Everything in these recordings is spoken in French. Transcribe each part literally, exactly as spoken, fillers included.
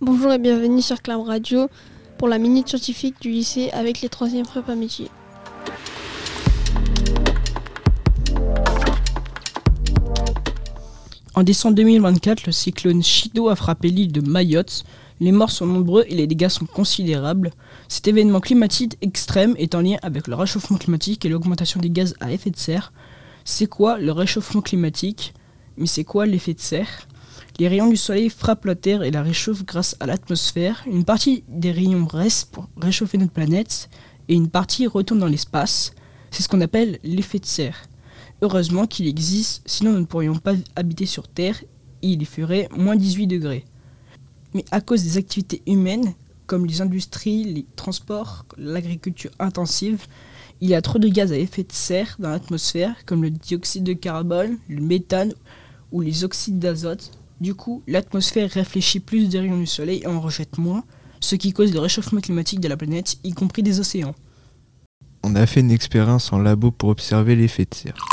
Bonjour et bienvenue sur Clam Radio pour la minute scientifique du lycée avec les troisième prépa métiers. En décembre deux mille vingt-quatre, le cyclone Chido a frappé l'île de Mayotte. Les morts sont nombreux et les dégâts sont considérables. Cet événement climatique extrême est en lien avec le réchauffement climatique et l'augmentation des gaz à effet de serre. C'est quoi le réchauffement climatique ? Mais c'est quoi l'effet de serre ? Les rayons du soleil frappent la Terre et la réchauffent grâce à l'atmosphère. Une partie des rayons reste pour réchauffer notre planète et une partie retourne dans l'espace. C'est ce qu'on appelle l'effet de serre. Heureusement qu'il existe, sinon nous ne pourrions pas habiter sur Terre et il y ferait moins dix-huit degrés. Mais à cause des activités humaines, comme les industries, les transports, l'agriculture intensive, il y a trop de gaz à effet de serre dans l'atmosphère, comme le dioxyde de carbone, le méthane ou les oxydes d'azote. Du coup, l'atmosphère réfléchit plus des rayons du soleil et en rejette moins, ce qui cause le réchauffement climatique de la planète, y compris des océans. On a fait une expérience en labo pour observer l'effet de serre.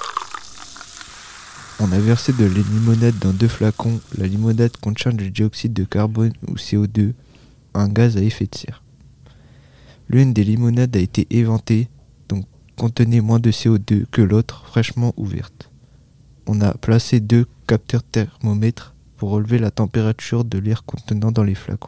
On a versé de la limonade dans deux flacons. La limonade contient du dioxyde de carbone ou C O deux, un gaz à effet de serre. L'une des limonades a été éventée, donc contenait moins de C O deux que l'autre, fraîchement ouverte. On a placé deux capteurs thermomètres pour relever la température de l'air contenant dans les flacons.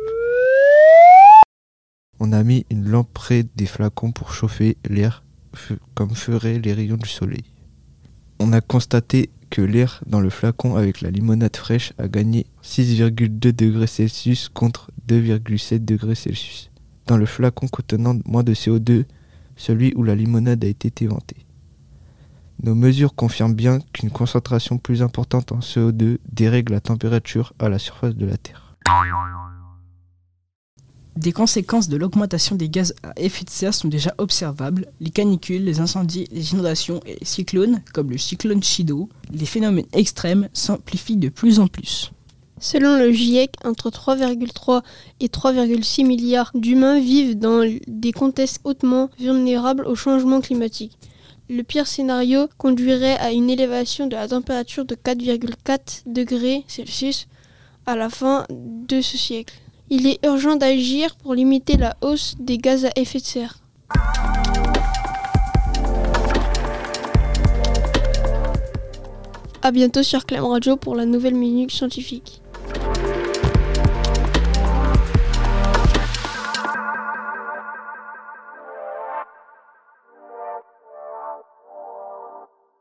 On a mis une lampe près des flacons pour chauffer l'air, comme feraient les rayons du soleil. On a constaté que l'air dans le flacon avec la limonade fraîche a gagné six virgule deux degrés Celsius contre deux virgule sept degrés Celsius. Dans le flacon contenant moins de C O deux, celui où la limonade a été éventée. Nos mesures confirment bien qu'une concentration plus importante en C O deux dérègle la température à la surface de la Terre. Des conséquences de l'augmentation des gaz à effet de serre sont déjà observables. Les canicules, les incendies, les inondations et les cyclones, comme le cyclone Chido, les phénomènes extrêmes s'amplifient de plus en plus. Selon le GIEC, entre trois virgule trois et trois virgule six milliards d'humains vivent dans des contextes hautement vulnérables au changement climatique. Le pire scénario conduirait à une élévation de la température de quatre virgule quatre degrés Celsius à la fin de ce siècle. Il est urgent d'agir pour limiter la hausse des gaz à effet de serre. A bientôt sur Clam Radio pour la nouvelle minute scientifique.